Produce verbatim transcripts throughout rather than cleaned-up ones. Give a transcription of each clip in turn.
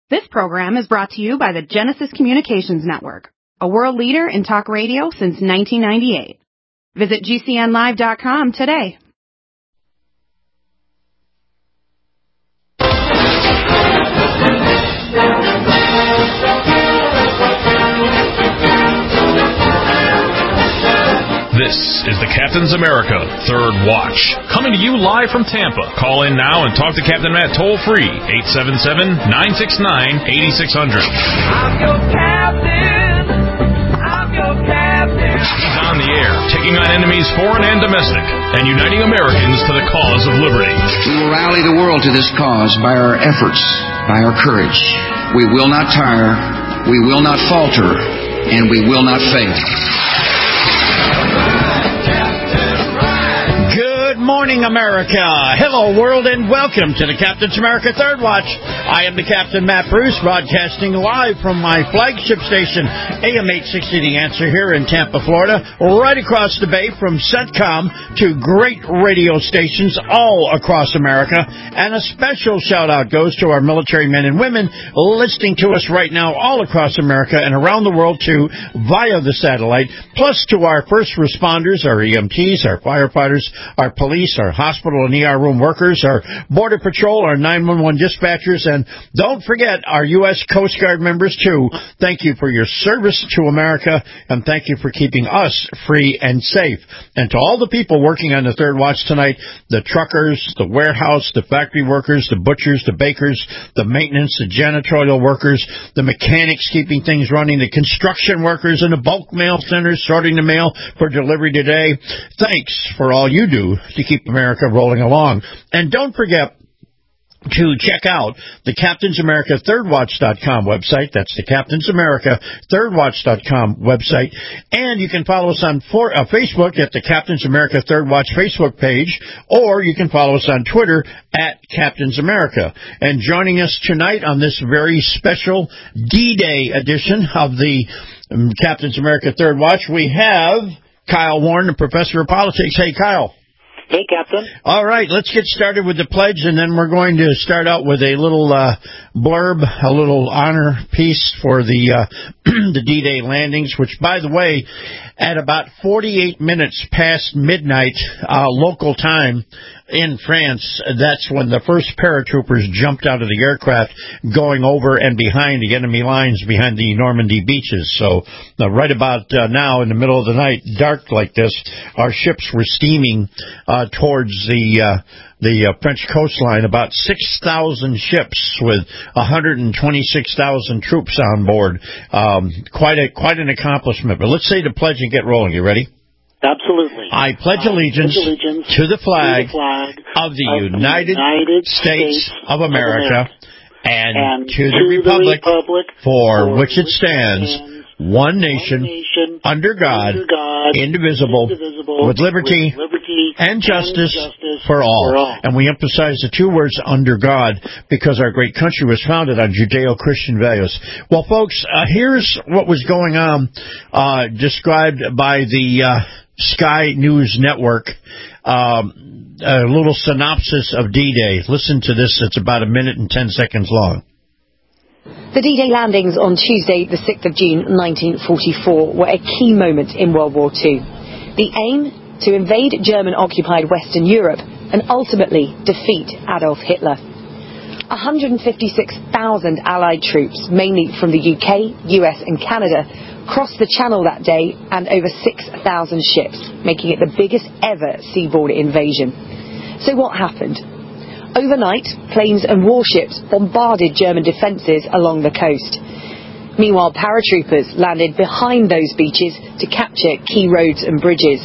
This program is brought to you by the Genesis Communications Network, a world leader in talk radio since nineteen ninety-eight. Visit G C N live dot com today. This is the Captain's America Third Watch, coming to you live from Tampa. Call in now and talk to Captain Matt toll-free, eight seven seven, nine six nine, eight six zero zero. I'm your captain. I'm your captain. He's on the air, taking on enemies foreign and domestic, and uniting Americans to the cause of liberty. We will rally the world to this cause by our efforts, by our courage. We will not tire, we will not falter, and we will not fail. Good morning, America. Hello, world, and welcome to the Captain's America Third Watch. I am the Captain, Matt Bruce, broadcasting live from my flagship station, A M eight sixty The Answer, here in Tampa, Florida, right across the bay from CENTCOM to great radio stations all across America. And a special shout-out goes to our military men and women listening to us right now all across America and around the world, too, via the satellite, plus to our first responders, our E M Ts, our firefighters, our police, our hospital and E R room workers, our Border Patrol, our nine one one dispatchers, and don't forget our U S Coast Guard members, too. Thank you for your service to America, and thank you for keeping us free and safe. And to all the people working on the Third Watch tonight, the truckers, the warehouse, the factory workers, the butchers, the bakers, the maintenance, the janitorial workers, the mechanics keeping things running, the construction workers, and the bulk mail centers sorting the mail for delivery today, thanks for all you do to keep America rolling along. And don't forget to check out the Captain's America Third Watch dot com website. That's the Captain's America Third Watch dot com website. And you can follow us on for, uh, Facebook at the Captain's America Third Watch Facebook page, or you can follow us on Twitter at Captain's America. And joining us tonight on this very special D-Day edition of the um, Captain's America Third Watch, we have Kyle Warren, the professor of politics. Hey, Kyle. Hey, Captain. All right, let's get started with the pledge, and then we're going to start out with a little uh, blurb, a little honor piece for the uh, the D-Day landings, which, by the way, at about forty-eight minutes past midnight uh, local time in France, that's when the first paratroopers jumped out of the aircraft going over and behind the enemy lines behind the Normandy beaches. So uh, right about uh, now, in the middle of the night, dark like this, our ships were steaming uh, towards the uh, the uh, French coastline, about six thousand ships with one hundred twenty-six thousand troops on board. Um, quite a quite an accomplishment. But let's say the pledge and get rolling. You ready? Absolutely. I pledge allegiance, I pledge allegiance to the flag, to the flag of the of United, United States, States of America, of America and, and to, to the, republic the republic for, for which it stands, one nation, one nation under God, under God indivisible, indivisible, with liberty, with liberty and justice, and justice for, all. for all. And we emphasize the two words, under God, because our great country was founded on Judeo-Christian values. Well, folks, uh, here's what was going on, uh, described by the uh, Sky News Network. Um, a little synopsis of D-Day. Listen to this. It's about a minute and ten seconds long. The D-Day landings on Tuesday, the sixth of June, nineteen forty-four, were a key moment in World War Two. The aim? To invade German-occupied Western Europe and ultimately defeat Adolf Hitler. one hundred fifty-six thousand Allied troops, mainly from the U K, U S and Canada, crossed the Channel that day, and over six thousand ships, making it the biggest ever seaborne invasion. So what happened? Overnight, planes and warships bombarded German defences along the coast. Meanwhile, paratroopers landed behind those beaches to capture key roads and bridges.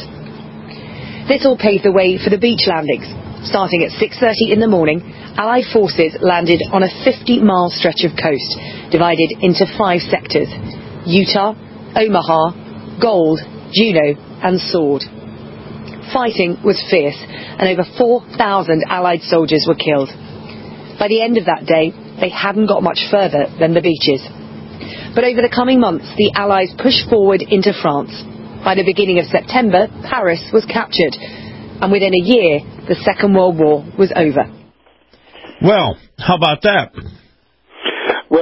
This all paved the way for the beach landings. Starting at six thirty in the morning, Allied forces landed on a fifty mile stretch of coast, divided into five sectors: Utah, Omaha, Gold, Juneau and Sword. Fighting was fierce, and over four thousand Allied soldiers were killed. By the end of that day, they hadn't got much further than the beaches. But over the coming months, the Allies pushed forward into France. By the beginning of September, Paris was captured, and within a year, the Second World War was over. Well, how about that? Well,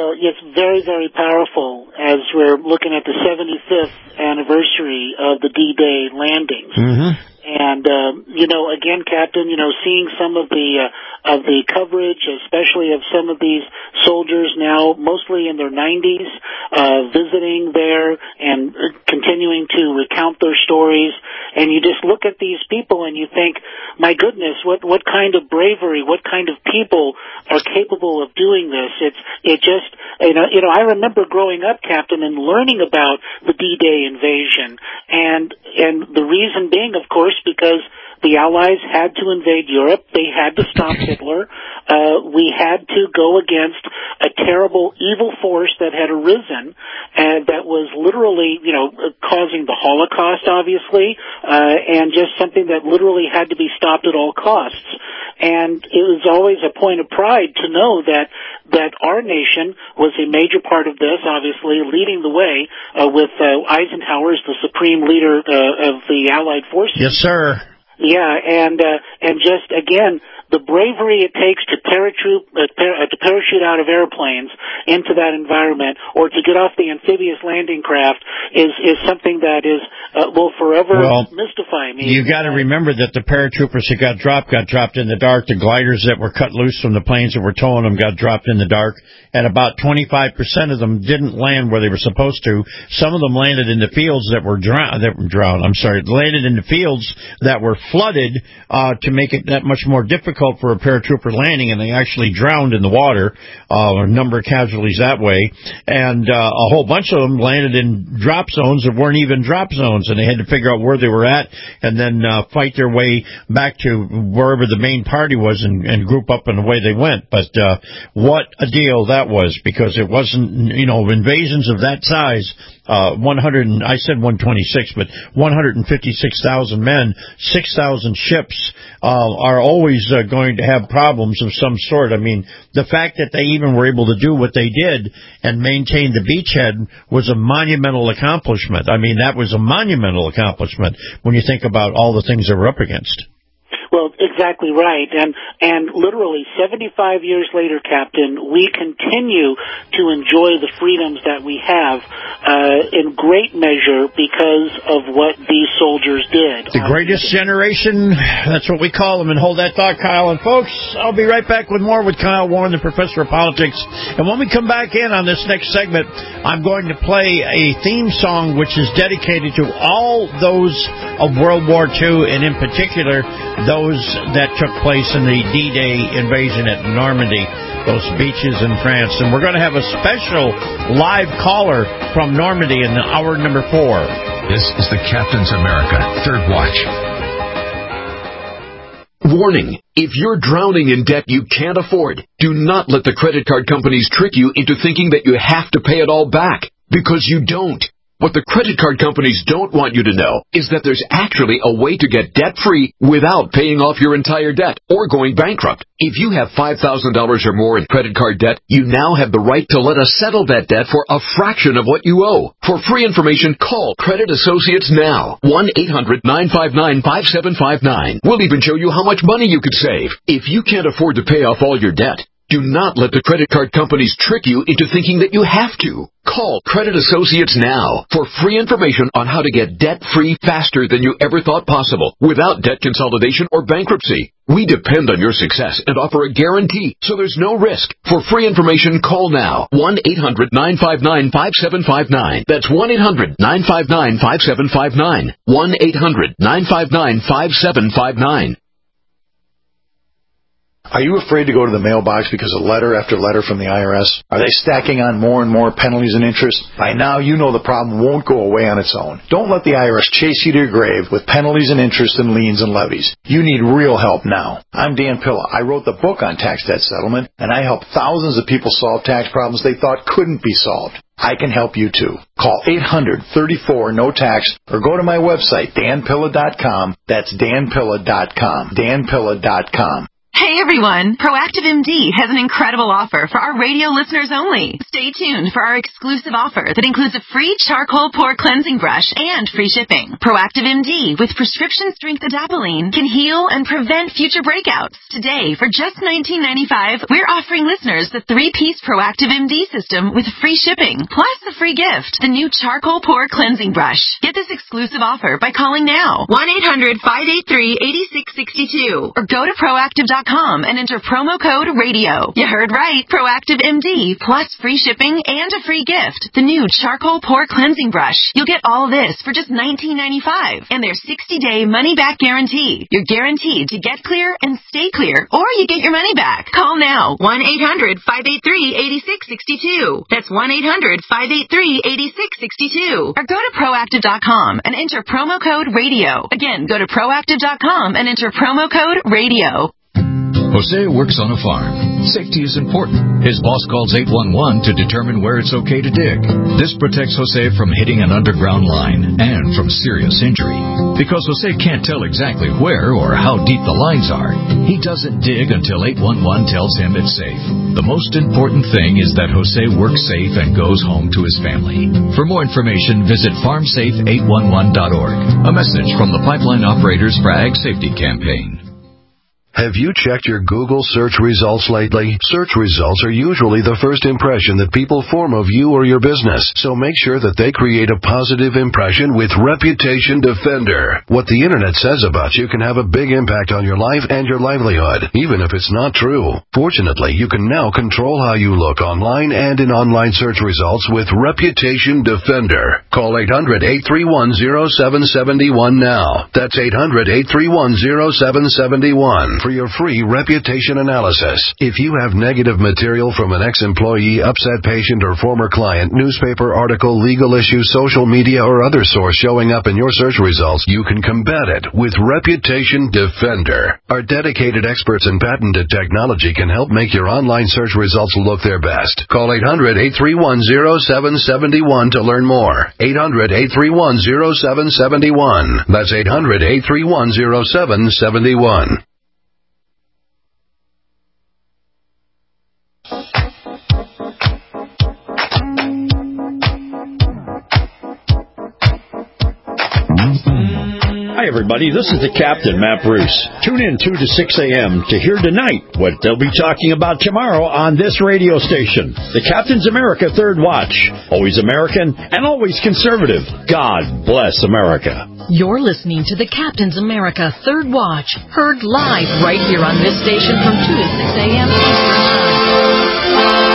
Well, it's very, very powerful as we're looking at the seventy-fifth anniversary of the D-Day landings. Mm-hmm. And, um, you know, again, Captain, you know, seeing some of the, uh, of the coverage, especially of some of these soldiers now, mostly in their nineties, uh, visiting there and continuing to recount their stories. And you just look at these people and you think, my goodness, what, what kind of bravery, what kind of people are capable of doing this? It's, it just, you know, you know, I remember growing up, Captain, and learning about the D-Day invasion. And, and the reason being, of course, because the Allies had to invade Europe. They had to stop Hitler. Uh, we had to go against a terrible, evil force that had arisen and that was literally, you know, causing the Holocaust, obviously, uh, and just something that literally had to be stopped at all costs. And it was always a point of pride to know that that our nation was a major part of this, obviously, leading the way uh, with uh, Eisenhower as the supreme leader uh, of the Allied forces. Yes, sir. Yeah, and uh, and just again, the bravery it takes to paratroop uh, par- uh, to parachute out of airplanes into that environment, or to get off the amphibious landing craft, is is something that is uh, will forever well, mystify me. You got to remember that the paratroopers that got dropped got dropped in the dark. The gliders that were cut loose from the planes that were towing them got dropped in the dark, and about twenty-five percent of them didn't land where they were supposed to. Some of them landed in the fields that were drowned. That were drowned. I'm sorry, landed in the fields that were flooded uh, to make it that much more difficult for a paratrooper landing, and they actually drowned in the water. Uh, a number of casualties that way, and uh, a whole bunch of them landed in drop zones that weren't even drop zones, and they had to figure out where they were at, and then uh, fight their way back to wherever the main party was, and, and group up in the way they went. But uh, what a deal that was, because it wasn't, you know, invasions of that size. Uh, one hundred, I said one twenty-six, but one hundred fifty-six thousand men, six thousand ships, uh, are always uh, going to have problems of some sort. I mean, the fact that they even were able to do what they did and maintain the beachhead was a monumental accomplishment. I mean, that was a monumental accomplishment when you think about all the things they were up against. Well, exactly right. And and literally seventy-five years later, Captain, we continue to enjoy the freedoms that we have uh, in great measure because of what these soldiers did. The greatest generation, that's what we call them. And hold that thought, Kyle. And folks, I'll be right back with more with Kyle Warren, the professor of politics. And when we come back in on this next segment, I'm going to play a theme song which is dedicated to all those of World War Two, and in particular, those Those that took place in the D-Day invasion at Normandy, those beaches in France. And we're going to have a special live caller from Normandy in the hour number four. This is the Captain's America Third Watch. Warning, if you're drowning in debt you can't afford, do not let the credit card companies trick you into thinking that you have to pay it all back, because you don't. What the credit card companies don't want you to know is that there's actually a way to get debt-free without paying off your entire debt or going bankrupt. If you have five thousand dollars or more in credit card debt, you now have the right to let us settle that debt for a fraction of what you owe. For free information, call Credit Associates now. one eight hundred nine five nine five seven five nine. We'll even show you how much money you could save. If you can't afford to pay off all your debt, do not let the credit card companies trick you into thinking that you have to. Call Credit Associates now for free information on how to get debt-free faster than you ever thought possible without debt consolidation or bankruptcy. We depend on your success and offer a guarantee, so there's no risk. For free information, call now. one eight hundred nine five nine five seven five nine. That's one eight hundred nine five nine five seven five nine. one eight hundred nine five nine five seven five nine. Are you afraid to go to the mailbox because of letter after letter from the I R S? Are they stacking on more and more penalties and interest? By now, you know the problem won't go away on its own. Don't let the I R S chase you to your grave with penalties and interest and liens and levies. You need real help now. I'm Dan Pilla. I wrote the book on tax debt settlement, and I help thousands of people solve tax problems they thought couldn't be solved. I can help you too. Call eight hundred thirty-four no tax or go to my website, dan pilla dot com. That's dan pilla dot com. dan pilla dot com. Hey everyone, Proactive M D has an incredible offer for our radio listeners only. Stay tuned for our exclusive offer that includes a free charcoal pore cleansing brush and free shipping. Proactive M D with prescription strength adapalene can heal and prevent future breakouts. Today, for just nineteen ninety-five dollars, we're offering listeners the three-piece Proactive M D system with free shipping, plus a free gift, the new charcoal pore cleansing brush. Get this exclusive offer by calling now, one eight hundred, five eight three, eight six six two, or go to proactive dot com and enter promo code radio. You heard right. Proactive M D plus free shipping and a free gift. The new charcoal pore cleansing brush. You'll get all this for just nineteen ninety-five dollars and their sixty-day money-back guarantee. You're guaranteed to get clear and stay clear, or you get your money back. Call now. one eight hundred, five eight three, eight six six two. That's one eight hundred, five eight three, eight six six two. Or go to proactive dot com and enter promo code radio. Again, go to proactive dot com and enter promo code radio. Jose works on a farm. Safety is important. His boss calls eight one one to determine where it's okay to dig. This protects Jose from hitting an underground line and from serious injury. Because Jose can't tell exactly where or how deep the lines are, he doesn't dig until eight one one tells him it's safe. The most important thing is that Jose works safe and goes home to his family. For more information, visit farm safe eight one one dot org. A message from the Pipeline Operators for Ag Safety Campaign. Have you checked your Google search results lately? Search results are usually the first impression that people form of you or your business, so make sure that they create a positive impression with Reputation Defender. What the internet says about you can have a big impact on your life and your livelihood, even if it's not true. Fortunately, you can now control how you look online and in online search results with Reputation Defender. Call eight hundred, eight three one, zero seven seven one now. That's eight hundred, eight three one, zero seven seven one. For your free reputation analysis. If you have negative material from an ex-employee, upset patient, or former client, newspaper article, legal issue, social media, or other source showing up in your search results, you can combat it with Reputation Defender. Our dedicated experts in patented technology can help make your online search results look their best. Call eight hundred, eight three one, zero seven seven one to learn more. eight hundred, eight three one, zero seven seven one. That's eight hundred, eight three one, zero seven seven one. Hi, everybody. This is the Captain, Matt Bruce. Tune in two to six a.m. to hear tonight what they'll be talking about tomorrow on this radio station. The Captain's America Third Watch. Always American and always conservative. God bless America. You're listening to the Captain's America Third Watch, heard live right here on this station from two to six a.m. Eastern Time.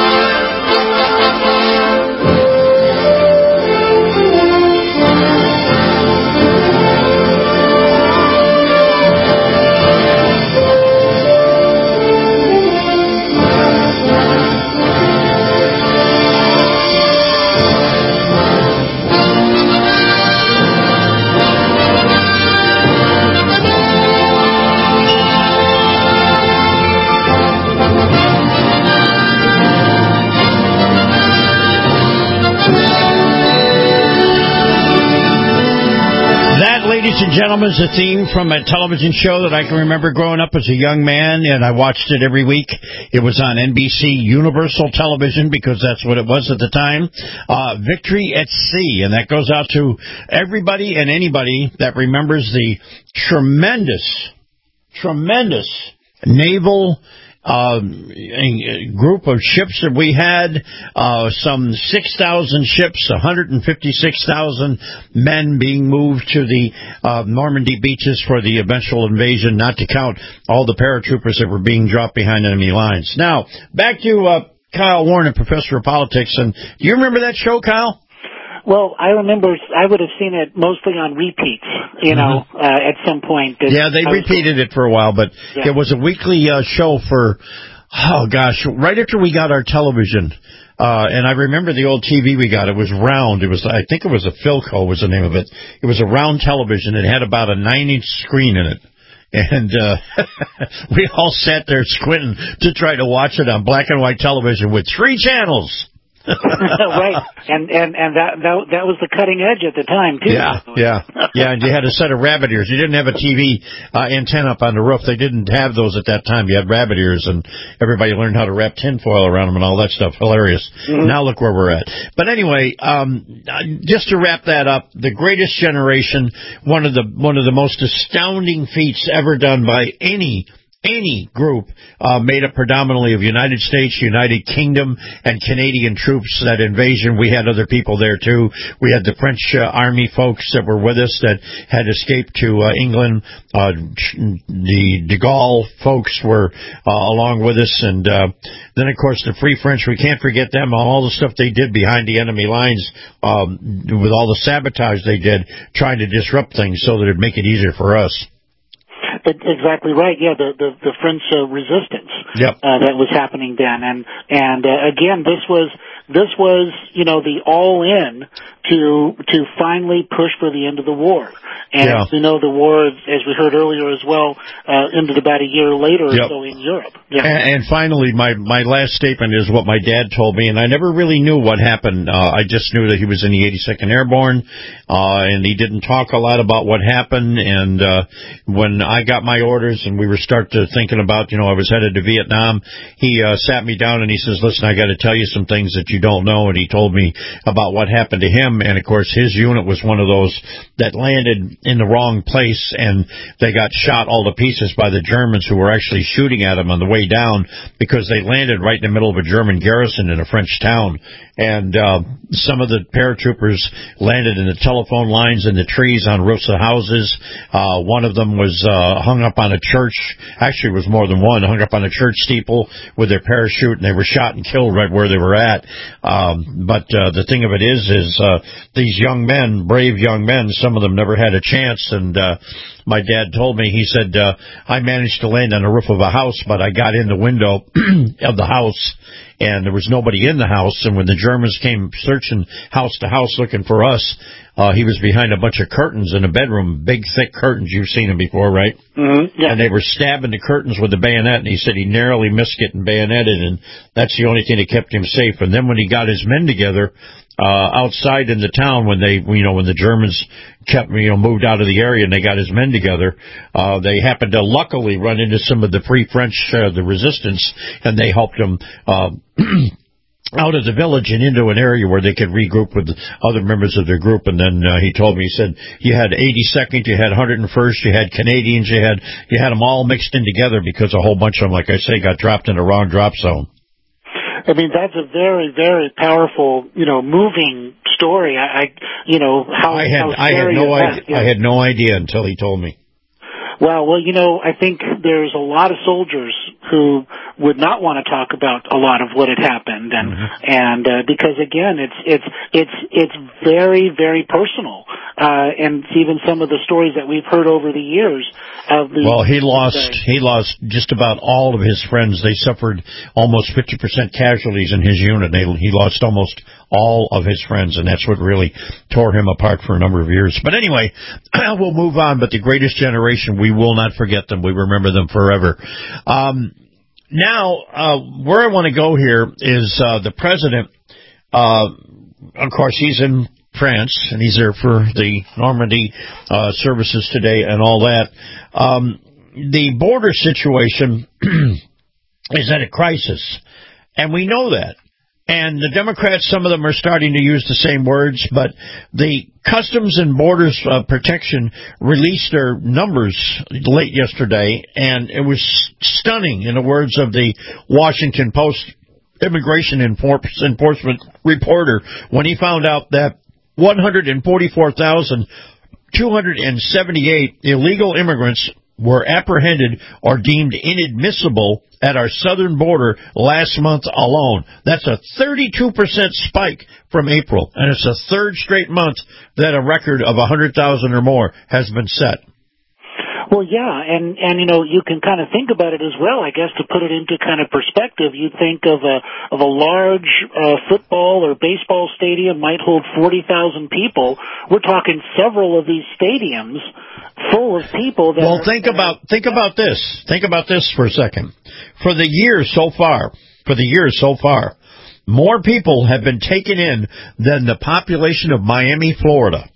Ladies and gentlemen, is a theme from a television show that I can remember growing up as a young man, and I watched it every week. It was on N B C Universal Television, because that's what it was at the time. Uh, Victory at Sea, and that goes out to everybody and anybody that remembers the tremendous, tremendous naval Uh, a group of ships that we had, uh, some six thousand ships, one hundred fifty-six thousand men being moved to the uh, Normandy beaches for the eventual invasion, not to count all the paratroopers that were being dropped behind enemy lines. Now, back to uh, Kyle Warren, Professor of Politics. And do you remember that show, Kyle? Well, I remember I would have seen it mostly on repeats, you know, mm-hmm. uh, at some point. Yeah, they was, repeated it for a while, but yeah. It was a weekly uh, show for, oh gosh, right after we got our television. Uh, and I remember the old T V we got. It was round. It was, I think it was a Philco was the name of it. It was a round television. It had about a nine-inch screen in it. And uh we all sat there squinting to try to watch it on black and white television with three channels. Right, and and and that, that that was the cutting edge at the time too. Yeah, yeah, yeah. And you had a set of rabbit ears. You didn't have a T V uh, antenna up on the roof. They didn't have those at that time. You had rabbit ears, and everybody learned how to wrap tinfoil around them and all that stuff. Hilarious. Mm-hmm. Now look where we're at. But anyway, um, just to wrap that up, the Greatest Generation, one of the one of the most astounding feats ever done by any. Any group uh, made up predominantly of United States, United Kingdom, and Canadian troops. That invasion, we had other people there too. We had the French uh, army folks that were with us that had escaped to uh, England. Uh, the de Gaulle folks were uh, along with us, and uh, then of course the Free French. We can't forget them. All the stuff they did behind the enemy lines, um, with all the sabotage they did, trying to disrupt things so that it'd make it easier for us. Exactly right. Yeah, the the, the French uh, resistance yep. uh, that was happening then, and and uh, again, this was this was you know the all in to to finally push for the end of the war. And yeah. you know, the war, as we heard earlier as well, uh, ended about a year later yep. or so in Europe. Yeah. And, and finally, my, my last statement is what my dad told me, and I never really knew what happened. Uh, I just knew that he was in the eighty-second Airborne, uh, and he didn't talk a lot about what happened. And uh, when I got my orders and we were start to thinking about, you know, I was headed to Vietnam, he uh, sat me down and he says, listen, I got to tell you some things that you don't know. And he told me about what happened to him. And, of course, his unit was one of those that landed in the wrong place, and they got shot all to pieces by the Germans who were actually shooting at them on the way down because they landed right in the middle of a German garrison in a French town. And uh, some of the paratroopers landed in the telephone lines and the trees on roofs of houses. Uh, one of them was uh, hung up on a church. Actually, it was more than one, hung up on a church steeple with their parachute, and they were shot and killed right where they were at. Um, but uh, the thing of it is, is uh, these young men, brave young men, some of them never had a chance. And uh, my dad told me, he said, uh, I managed to land on the roof of a house, but I got in the window of the house, and there was nobody in the house. And when the Germans came searching house to house looking for us, uh, he was behind a bunch of curtains in a bedroom, big, thick curtains. You've seen them before, right? Mm-hmm. Yeah. And they were stabbing the curtains with a bayonet, and he said he narrowly missed getting bayoneted, and that's the only thing that kept him safe. And then when he got his men together, uh, outside in the town, when they, you know, when the Germans kept, you know, moved out of the area and they got his men together, uh, they happened to luckily run into some of the Free French, uh, the resistance, and they helped them, uh, out of the village and into an area where they could regroup with other members of their group. And then uh, he told me, he said, you had eighty-second, you had one hundred first, you had Canadians, you had you had them all mixed in together because a whole bunch of them, like I say, got dropped in the wrong drop zone. I mean, that's a very, very powerful, you know, moving story. I, I you know, how I had how I had no idea. Yeah. I had no idea until he told me. Well, well, you know, I think there's a lot of soldiers who would not want to talk about a lot of what had happened, and mm-hmm. and uh, because again, it's it's it's it's very, very personal, uh, and even some of the stories that we've heard over the years of the. Well, he lost uh, he lost just about all of his friends. They suffered almost fifty percent casualties in his unit. They, he lost almost all of his friends, and that's what really tore him apart for a number of years. But anyway, we'll move on. But the Greatest Generation, we will not forget them. We remember them forever. Um, now, uh, where I want to go here is uh, the president. Uh, of course, he's in France, and he's there for the Normandy uh, services today and all that. Um, the border situation is at a crisis, and we know that. And the Democrats, some of them are starting to use the same words, but the Customs and Borders uh, Protection released their numbers late yesterday, and it was stunning, in the words of the Washington Post immigration enforcement reporter, when he found out that one hundred forty-four thousand two hundred seventy-eight illegal immigrants were apprehended or deemed inadmissible at our southern border last month alone. That's a thirty-two percent spike from April, and it's the third straight month that a record of one hundred thousand or more has been set. Well, yeah, and, and, you know, you can kind of think about it as well, I guess, to put it into kind of perspective. You think of a, of a large uh, football or baseball stadium might hold forty thousand people. We're talking several of these stadiums full of people that Well, are, think about, think about this. Think about this for a second. For the year so far, for the year so far, more people have been taken in than the population of Miami, Florida.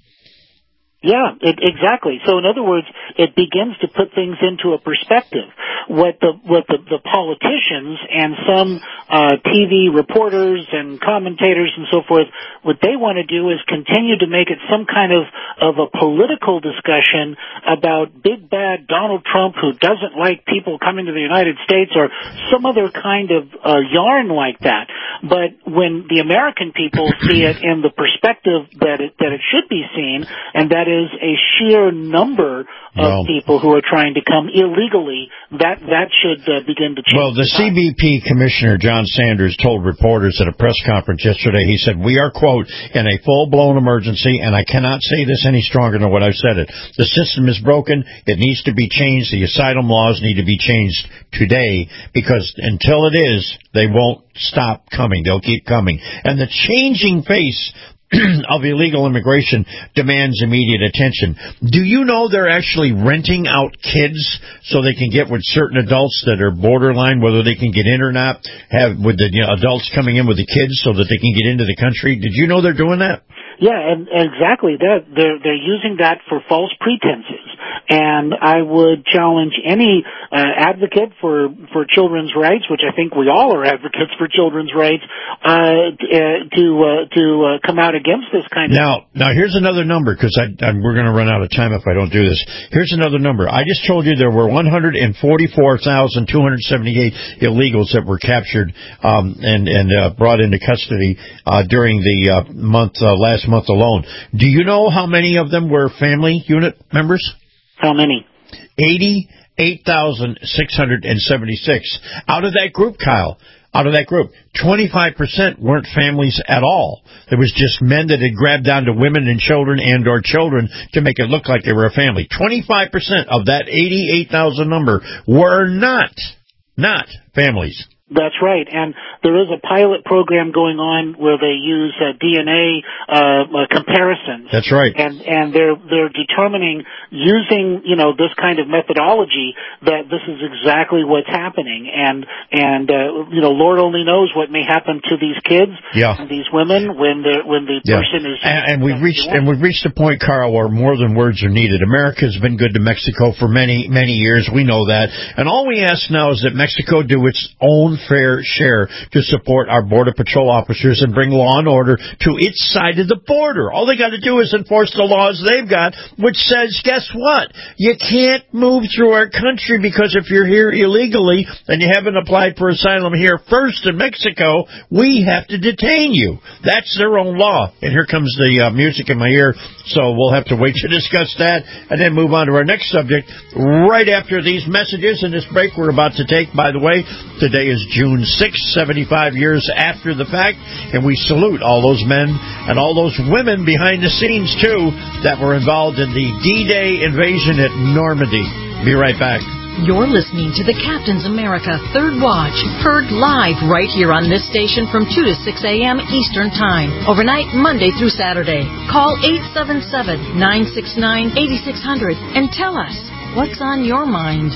Yeah, it, exactly. So in other words, it begins to put things into a perspective. What the what the, the politicians and some uh, T V reporters and commentators and so forth, what they want to do is continue to make it some kind of of a political discussion about big bad Donald Trump who doesn't like people coming to the United States or some other kind of uh, yarn like that. But when the American people see it in the perspective that it that it should be seen, and that is a sheer number of well, people who are trying to come illegally, that that should uh, begin to change. Well, the C B P Commissioner, John Sanders, told reporters at a press conference yesterday, he said, we are, quote, in a full-blown emergency, and I cannot say this any stronger than what I've said it. The system is broken. It needs to be changed. The asylum laws need to be changed today, because until it is, they won't stop coming. They'll keep coming. And the changing face of illegal immigration demands immediate attention. Do you know they're actually renting out kids so they can get with certain adults that are borderline, whether they can get in or not, have with the you know, adults coming in with the kids so that they can get into the country? Did you know they're doing that? Yeah, and exactly that. They're they're using that for false pretenses. And I would challenge any uh, advocate for for children's rights, which I think we all are advocates for children's rights, uh, to uh, to uh, come out against this kind of. Now, now here's another number, because I, I, we're going to run out of time if I don't do this. Here's another number. I just told you there were one hundred forty-four thousand two hundred seventy-eight illegals that were captured um, and and uh, brought into custody uh, during the uh, month uh, last month alone. Do you know how many of them were family unit members? How many? eighty-eight thousand six hundred seventy-six. Out of that group, Kyle, out of that group, twenty-five percent weren't families at all. There was just men that had grabbed onto women and children and or children to make it look like they were a family. twenty-five percent of that eighty-eight thousand number were not, not families. That's right, and there is a pilot program going on where they use uh, D N A uh, uh, comparisons. That's right, and and they're they're determining using you know this kind of methodology that this is exactly what's happening, and and uh, you know Lord only knows what may happen to these kids, yeah. and these women when the when the yeah. person is. And, and we've reached and we've reached a point, Carl, where more than words are needed. America's been good to Mexico for many many years. We know that, and all we ask now is that Mexico do its own fair share to support our Border Patrol officers and bring law and order to its side of the border. All they got to do is enforce the laws they've got, which says, guess what? You can't move through our country because if you're here illegally and you haven't applied for asylum here first in Mexico, we have to detain you. That's their own law. And here comes the uh, music in my ear, so we'll have to wait to discuss that and then move on to our next subject right after these messages and this break we're about to take. By the way, today is June sixth, seventy-five years after the fact, and we salute all those men and all those women behind the scenes, too, that were involved in the D-Day invasion at Normandy. Be right back. You're listening to the Captain's America Third Watch, heard live right here on this station from two to six a.m. Eastern Time, overnight Monday through Saturday. Call eight seven seven, nine six nine, eight six zero zero and tell us what's on your mind.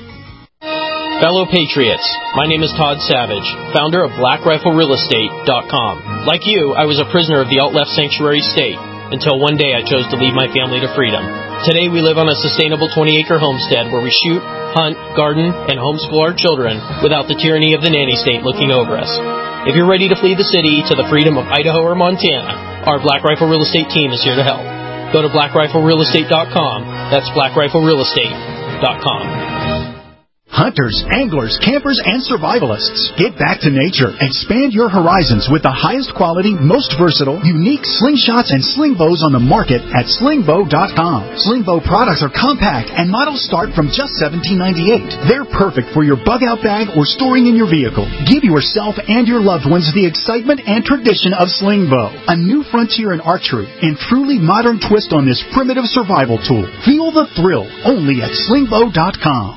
Fellow Patriots, my name is Todd Savage, founder of Black Rifle Real Estate dot com. Like you, I was a prisoner of the alt-left sanctuary state until one day I chose to lead my family to freedom. Today we live on a sustainable twenty-acre homestead where we shoot, hunt, garden, and homeschool our children without the tyranny of the nanny state looking over us. If you're ready to flee the city to the freedom of Idaho or Montana, our Black Rifle Real Estate team is here to help. Go to Black Rifle Real Estate dot com. That's Black Rifle Real Estate dot com. Hunters, anglers, campers, and survivalists. Get back to nature. Expand your horizons with the highest quality, most versatile, unique slingshots and sling bows on the market at sling bow dot com. Sling bow products are compact and models start from just seventeen ninety-eight. They're perfect for your bug-out bag or storing in your vehicle. Give yourself and your loved ones the excitement and tradition of sling bow. A new frontier in archery and truly modern twist on this primitive survival tool. Feel the thrill only at sling bow dot com.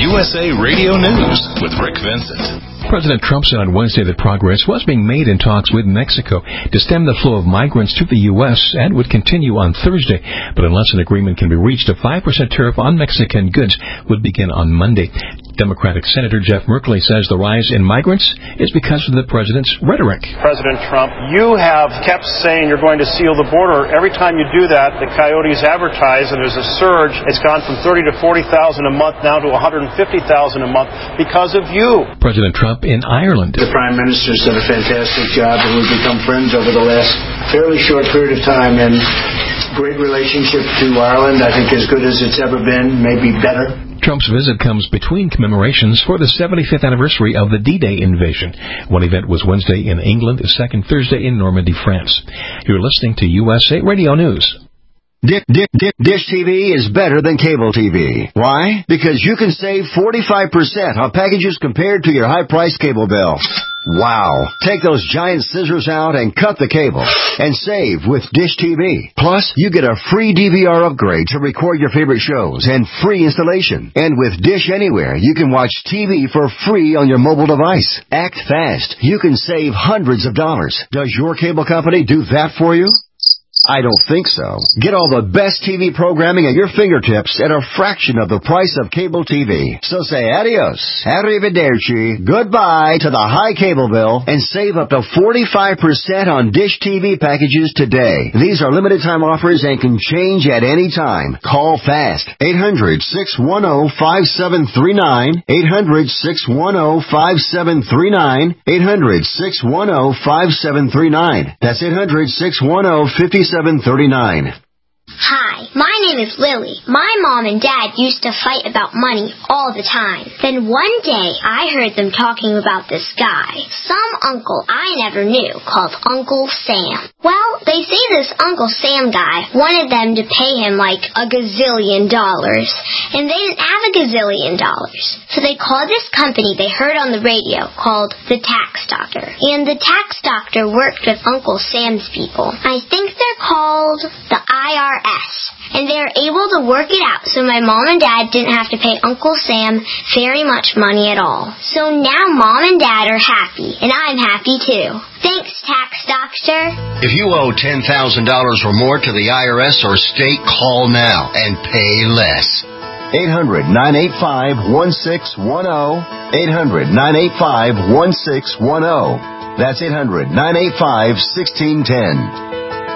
U S A Radio News with Rick Vincent. President Trump said on Wednesday that progress was being made in talks with Mexico to stem the flow of migrants to the U S and would continue on Thursday. But unless an agreement can be reached, a five percent tariff on Mexican goods would begin on Monday. Democratic Senator Jeff Merkley says the rise in migrants is because of the president's rhetoric. President Trump, you have kept saying you're going to seal the border. Every time you do that, the coyotes advertise, and there's a surge. It's gone from thirty to forty thousand a month now to one hundred fifty thousand a month because of you. President Trump in Ireland. The Prime Minister's done a fantastic job, and we've become friends over the last fairly short period of time, and great relationship to Ireland, I think as good as it's ever been, maybe better. Trump's visit comes between commemorations for the seventy-fifth anniversary of the D-Day invasion. One event was Wednesday in England, the second Thursday in Normandy, France. You're listening to U S A Radio News. Dish, Dish, Dish T V is better than cable T V. Why? Because you can save forty-five percent on packages compared to your high-priced cable bill. Wow. Take those giant scissors out and cut the cable and save with Dish T V. Plus, you get a free D V R upgrade to record your favorite shows and free installation. And with Dish Anywhere, you can watch T V for free on your mobile device. Act fast. You can save hundreds of dollars. Does your cable company do that for you? I don't think so. Get all the best T V programming at your fingertips at a fraction of the price of cable T V. So say adios, arrivederci, goodbye to the high cable bill and save up to forty-five percent on Dish T V packages today. These are limited time offers and can change at any time. Call fast. eight hundred, six one zero, five seven three nine. eight hundred, six one zero, five seven three nine. eight hundred, six one zero, five seven three nine. That's eight hundred, six one zero, five seven three nine. Hi, my name is Lily. My mom and dad used to fight about money all the time. Then one day, I heard them talking about this guy, some uncle I never knew, called Uncle Sam. Well, they say this Uncle Sam guy wanted them to pay him like a gazillion dollars, and they didn't have a gazillion dollars. So they called this company they heard on the radio called the Tax Doctor. And the Tax Doctor worked with Uncle Sam's people. I think they're called the I R S. And they were able to work it out so my mom and dad didn't have to pay Uncle Sam very much money at all. So now mom and dad are happy, and I'm happy too. Thanks, Tax Doctor. If you owe ten thousand dollars or more to the I R S or state, call now and pay less. eight hundred, nine eight five, one six one zero. eight hundred, nine eight five, one six one zero. That's eight hundred, nine eight five, one six one zero.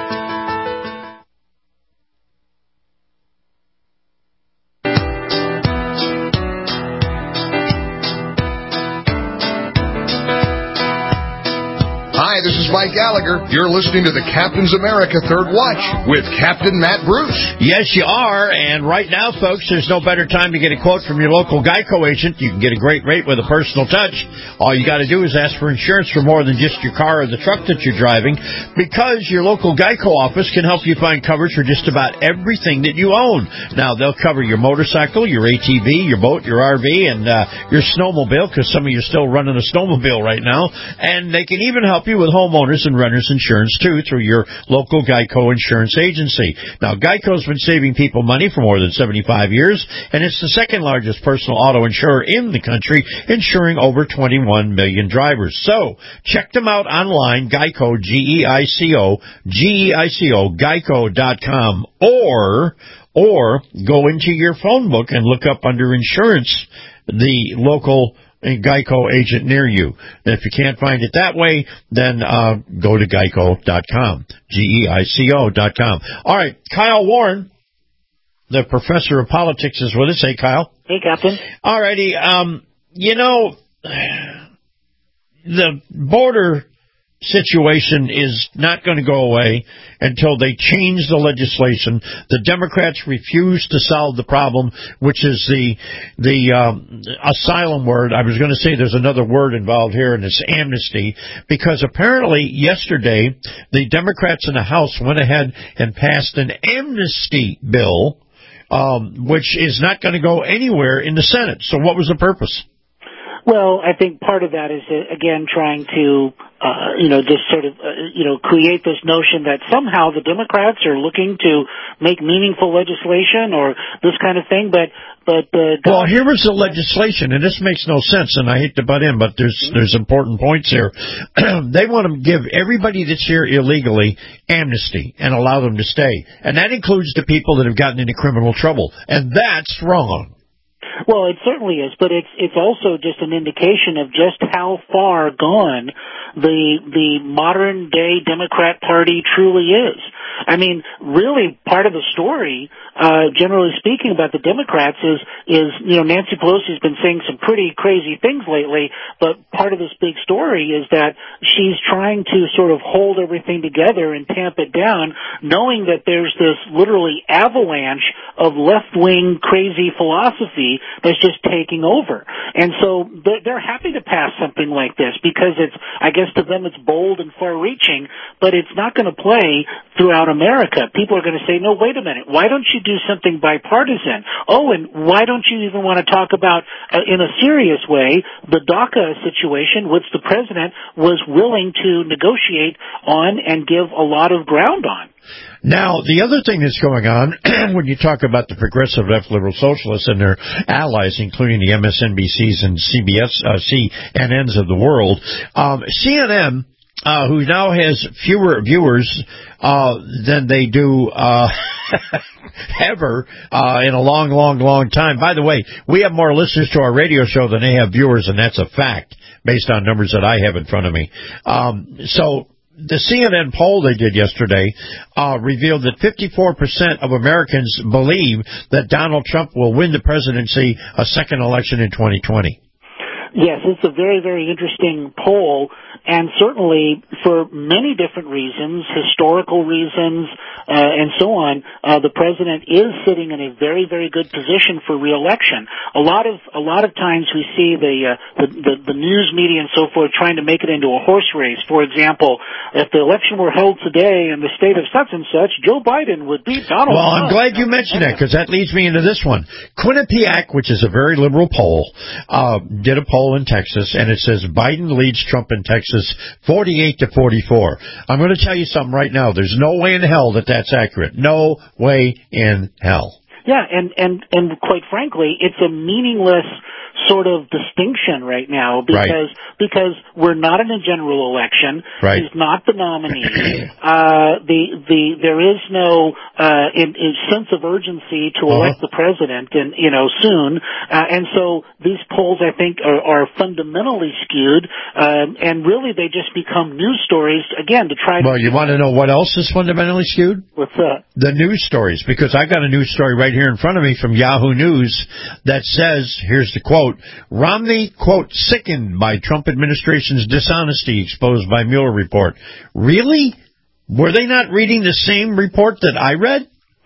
This is Mike Gallagher. You're listening to the Captain's America Third Watch with Captain Matt Bruce. Yes, you are. And right now, folks, there's no better time to get a quote from your local Geico agent. You can get a great rate with a personal touch. All you got to do is ask for insurance for more than just your car or the truck that you're driving, because your local Geico office can help you find coverage for just about everything that you own. Now, they'll cover your motorcycle, your A T V, your boat, your R V, and uh, your snowmobile, because some of you are still running a snowmobile right now. And they can even help you with homeowners and renters insurance, too, through your local Geico insurance agency. Now, Geico's been saving people money for more than seventy-five years, and it's the second largest personal auto insurer in the country, insuring over twenty-one million drivers. So, check them out online, Geico, G E I C O, G E I C O, geico dot com, or, or go into your phone book and look up under insurance the local a Geico agent near you. And if you can't find it that way, then uh, go to geico dot com, G E I C O dot com. All right, Kyle Warren, the professor of politics, is with us. Hey, Kyle. Hey, Captain. All righty. Um, you know, the border situation is not going to go away until they change the legislation. The Democrats refuse to solve the problem, which is the the um, asylum word. I was going to say there's another word involved here, and it's amnesty, because apparently yesterday the Democrats in the House went ahead and passed an amnesty bill, um, which is not going to go anywhere in the Senate. So what was the purpose? Well, I think part of that is, uh, again, trying to, uh, you know, just sort of, uh, you know, create this notion that somehow the Democrats are looking to make meaningful legislation or this kind of thing, but, but, uh, well, here is the legislation, and this makes no sense, and I hate to butt in, but there's, there's important points here. They want to give everybody that's here illegally amnesty and allow them to stay, and that includes the people that have gotten into criminal trouble, and that's wrong. Well, it certainly is, but it's it's also just an indication of just how far gone the the modern day Democrat Party truly is. I mean, really, part of the story, uh, generally speaking, about the Democrats is is you know Nancy Pelosi's been saying some pretty crazy things lately, but part of this big story is that she's trying to sort of hold everything together and tamp it down, knowing that there's this literally avalanche of left wing crazy philosophy that's just taking over. And so they're happy to pass something like this because it's, I guess to them it's bold and far-reaching, but it's not going to play throughout America. People are going to say, no, wait a minute, why don't you do something bipartisan? Oh, and why don't you even want to talk about, uh, in a serious way, the DACA situation, which the president was willing to negotiate on and give a lot of ground on? Now, the other thing that's going on, when you talk about the progressive left liberal socialists and their allies, including the M S N B Cs and C B S, uh, C N Ns of the world, um, C N N, uh, who now has fewer viewers uh, than they do uh, ever uh, in a long, long, long time. By the way, we have more listeners to our radio show than they have viewers, and that's a fact based on numbers that I have in front of me. Um, so... The C N N poll they did yesterday uh, revealed that fifty-four percent of Americans believe that Donald Trump will win the presidency a second election in twenty twenty. Yes, it's a very, very interesting poll, and certainly for many different reasons, historical reasons, uh, and so on, uh, the president is sitting in a very, very good position for re-election. A lot of, a lot of times we see the, uh, the, the, the news media and so forth trying to make it into a horse race. For example, if the election were held today in the state of such and such, Joe Biden would beat Donald Trump. Well, I'm glad you mentioned that, because that leads me into this one. Quinnipiac, which is a very liberal poll, uh, did a poll in Texas, and it says Biden leads Trump in Texas forty-eight to forty-four. I'm going to tell you something right now. There's no way in hell that that's accurate. No way in hell. Yeah, and, and, and quite frankly, it's a meaningless sort of distinction right now because right. because we're not in a general election. Right. He's not the nominee. uh, the the there is no uh, in, in sense of urgency to uh-huh. elect the president, and you know soon. Uh, and so these polls, I think, are, are fundamentally skewed, um, and really they just become news stories again to try. Well, to you want to know what else is fundamentally skewed? What's that? The news stories, because I got a news story right here in front of me from Yahoo News that says, here's the quote, Romney, quote, sickened by Trump administration's dishonesty exposed by Mueller report. Really? Were they not reading the same report that I read?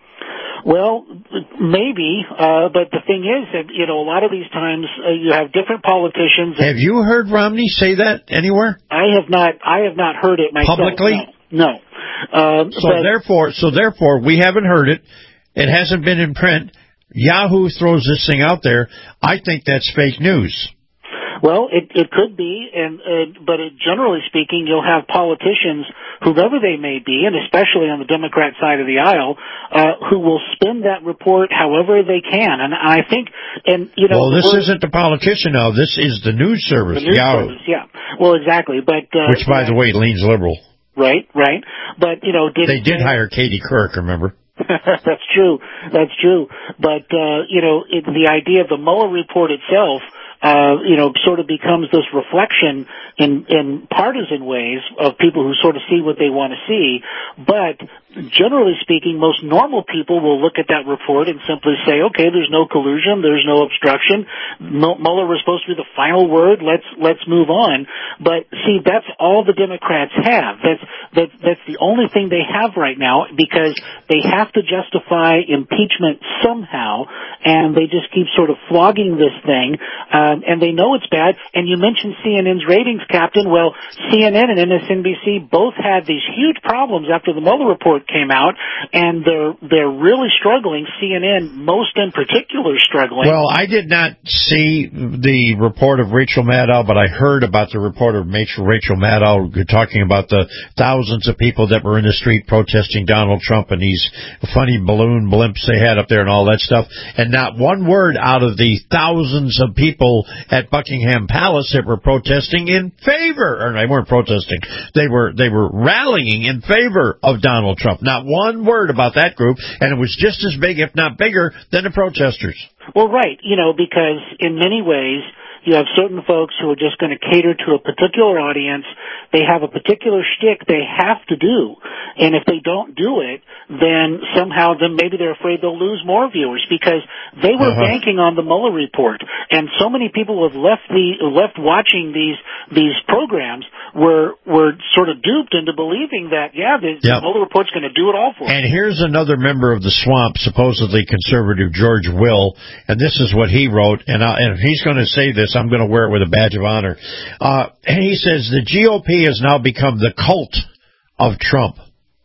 Well, maybe, uh, but the thing is that, you know, a lot of these times uh, you have different politicians. Have you heard Romney say that anywhere? I have not, I have not heard it myself. Publicly? No. no. Um, so but, therefore, so therefore, we haven't heard it. It hasn't been in print. Yahoo throws this thing out there. I think that's fake news. Well, it it could be, and uh, but it, generally speaking, you'll have politicians, whoever they may be, and especially on the Democrat side of the aisle, uh, who will spin that report however they can. And I think, and you know, well, this isn't the politician now. This is the news service, the news Yahoo. Service, yeah. Well, exactly, but uh, which, by the way, leans liberal. Right, right. But you know, did they did hire Katie Couric? Remember? That's true. That's true. But, uh, you know, it, the idea of the Mueller report itself, uh, you know, sort of becomes this reflection in, in partisan ways of people who sort of see what they want to see. But generally speaking, most normal people will look at that report and simply say, okay, there's no collusion, there's no obstruction. Mueller was supposed to be the final word. Let's, let's move on. But see, that's all the Democrats have. That's, that's, that's the only thing they have right now because they have to justify impeachment somehow, and they just keep sort of flogging this thing, um, and they know it's bad. And you mentioned C N N's ratings, Captain. Well, C N N and M S N B C both had these huge problems after the Mueller report report came out, and they're they're really struggling. C N N, most in particular, struggling. Well, I did not see the report of Rachel Maddow, but I heard about the report of Rachel Maddow talking about the thousands of people that were in the street protesting Donald Trump and these funny balloon blimps they had up there and all that stuff. And not one word out of the thousands of people at Buckingham Palace that were protesting in favor, or they weren't protesting, they were they were rallying in favor of Donald Trump. Not one word about that group, and it was just as big, if not bigger, than the protesters. Well, right, you know, because in many ways, you have certain folks who are just going to cater to a particular audience. They have a particular shtick they have to do. And if they don't do it, then somehow then maybe they're afraid they'll lose more viewers because they were uh-huh. banking on the Mueller report. And so many people who have left the left watching these these programs were were sort of duped into believing that, yeah, the, yep. the Mueller report's going to do it all for them. And here's another member of the swamp, supposedly conservative George Will, and this is what he wrote, and, I, and if he's going to say this, I'm going to wear it with a badge of honor. Uh, and he says the G O P has now become the cult of Trump.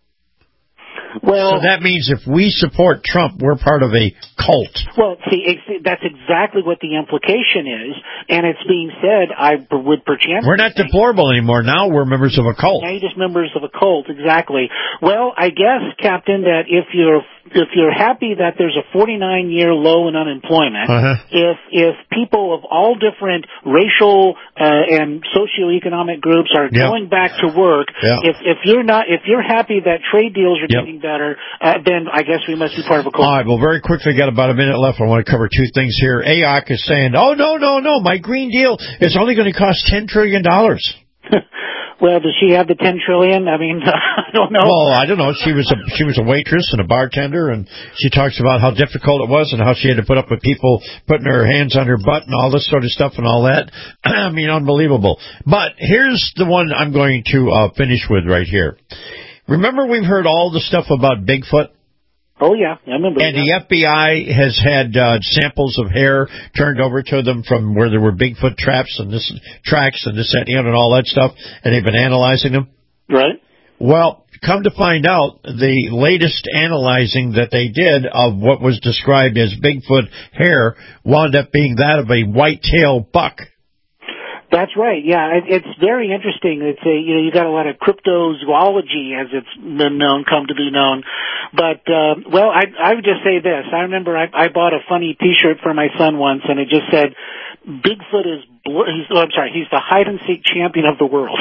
Well, so that means if we support Trump, we're part of a cult. Well, see, ex- that's exactly what the implication is, and it's being said, I would perchance... We're not deplorable anymore. Now we're members of a cult. Now you're just members of a cult, exactly. Well, I guess, Captain, that if you're if you're happy that there's a forty-nine year low in unemployment, uh-huh. if if people of all different racial uh, and socioeconomic groups are yep. going back to work, yep. if if you're not if you're happy that trade deals are yep. getting better, uh, then I guess we must be part of a cult. All right, well, very quickly, got about a minute left. I want to cover two things here. A O C is saying, oh, no, no, no, my Green Deal is only going to cost ten trillion dollars. Well, does she have the ten trillion? I mean, I don't know. Well, I don't know. She was a she was a waitress and a bartender, and she talks about how difficult it was and how she had to put up with people putting her hands on her butt and all this sort of stuff and all that. I mean, unbelievable. But here's the one I'm going to uh, finish with right here. Remember, we've heard all the stuff about Bigfoot? Oh, yeah, I remember. And that. the F B I has had uh, samples of hair turned over to them from where there were Bigfoot traps and this tracks and this and, and all that stuff, and they've been analyzing them. Right. Well, come to find out, the latest analyzing that they did of what was described as Bigfoot hair wound up being that of a white-tailed buck. That's right. Yeah, it, it's very interesting. It's a, you know, you got a lot of cryptozoology, as it's been known, come to be known. But uh, well, I I would just say this. I remember I, I bought a funny T-shirt for my son once, and it just said, "Bigfoot is bl- he's oh, I'm sorry, he's the hide and seek champion of the world."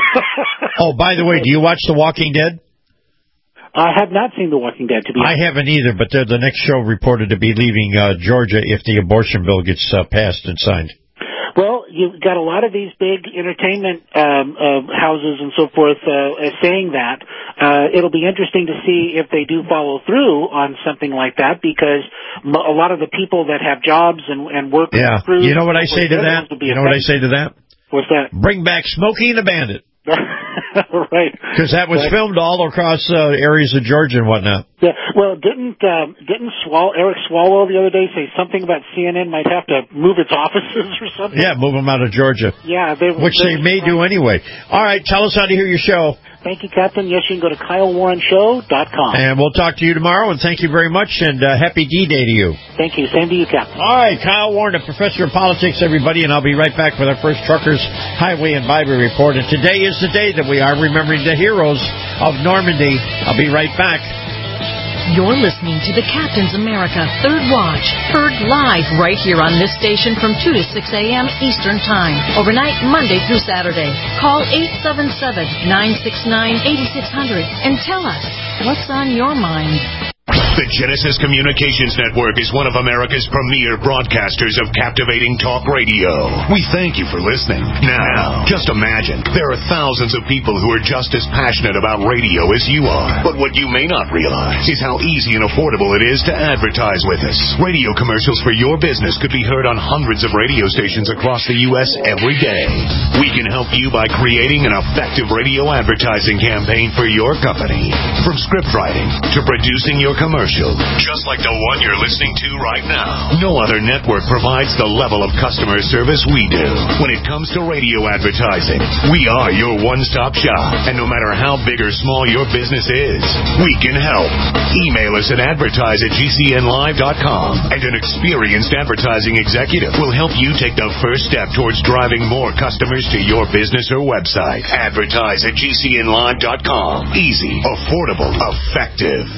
Oh, by the way, do you watch The Walking Dead? I have not seen The Walking Dead, to be honest. I haven't either, but the, the next show reported to be leaving uh, Georgia if the abortion bill gets uh, passed and signed. Well, you've got a lot of these big entertainment um, uh, houses and so forth uh, saying that. Uh, it'll be interesting to see if they do follow through on something like that, because a lot of the people that have jobs and, and work yeah. crews... You know what I say to that? You know what I say to that? What's that? Bring back Smokey and the Bandit. Right. Because that was right. filmed all across uh, areas of Georgia and whatnot. Yeah. Well, didn't um, didn't Swallow, Eric Swalwell the other day say something about C N N might have to move its offices or something? Yeah, move them out of Georgia. Yeah. They, Which they, they may do anyway. All right, tell us how to hear your show. Thank you, Captain. Yes, you can go to Kyle Warren Show dot com. And we'll talk to you tomorrow, and thank you very much, and uh, happy D-Day to you. Thank you. Same to you, Captain. All right, Kyle Warren, a professor of politics, everybody, and I'll be right back with our first Truckers Highway and Byway Report. And today is the day that we are remembering the heroes of Normandy. I'll be right back. You're listening to the Captain's America Third Watch, heard live right here on this station from two to six a.m. Eastern Time, overnight Monday through Saturday. Call eight seven seven, nine six nine, eight six zero zero and tell us what's on your mind. The Genesis Communications Network is one of America's premier broadcasters of captivating talk radio. We thank you for listening. Now, just imagine, there are thousands of people who are just as passionate about radio as you are. But what you may not realize is how easy and affordable it is to advertise with us. Radio commercials for your business could be heard on hundreds of radio stations across the U S every day. We can help you by creating an effective radio advertising campaign for your company. From script writing to producing your commercials, commercial, just like the one you're listening to right now. No other network provides the level of customer service we do. When it comes to radio advertising, we are your one-stop shop. And no matter how big or small your business is, we can help. Email us at advertise at g c n live dot com, and an experienced advertising executive will help you take the first step towards driving more customers to your business or website. Advertise at g c n live dot com. Easy, affordable, effective.